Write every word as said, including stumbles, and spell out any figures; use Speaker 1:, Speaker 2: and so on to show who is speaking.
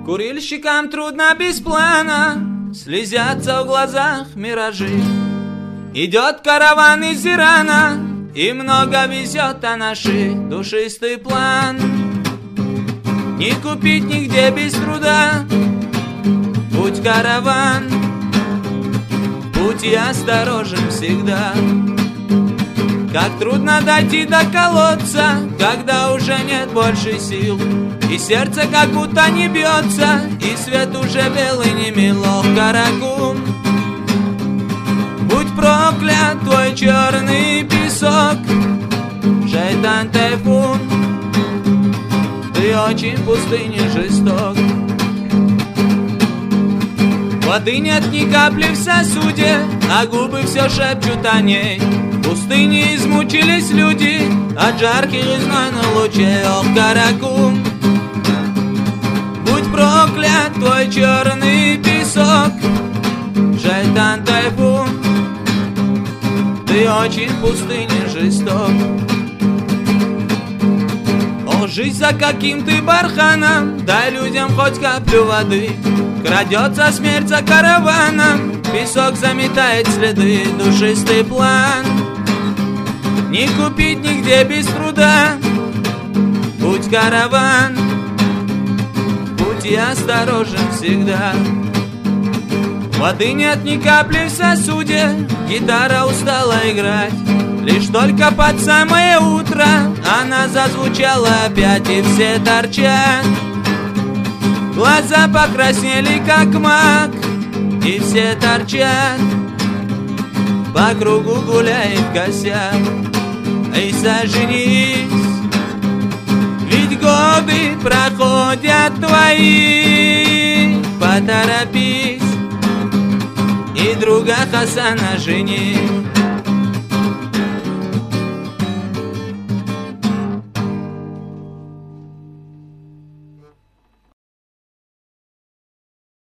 Speaker 1: Курильщикам трудно без плана, слезятся в глазах миражи. Идет караван из Ирана, и много везет о наши душистый план. Не купить нигде без труда, путь караван, путь я осторожен всегда. Как трудно дойти до колодца, когда уже нет больше сил, и сердце как будто не бьется, и свет уже белый не мило. Карагум, будь проклят твой черный песок, шайтан тайфун, ты очень в пустыне жесток. Воды нет ни капли в сосуде, а губы все шепчут о ней. В пустыне измучились люди от жарких и знойных лучей. Ох, Карагум, будь проклят твой черный песок, шайтан тайфун, ты очень в пустыне жесток. О, жизнь за каким ты барханом, дай людям хоть каплю воды. Крадется смерть за караваном, песок заметает следы, душистый план. Не купить нигде без труда, путь караван, путь я осторожен всегда. Воды нет ни капли в сосуде, гитара устала играть. Лишь только под самое утро она зазвучала опять, и все торчат. Глаза покраснели, как мак, и все торчат. По кругу гуляет косяк. Эй, соженись, ведь годы проходят твои. Поторопись и друга Хасана жени.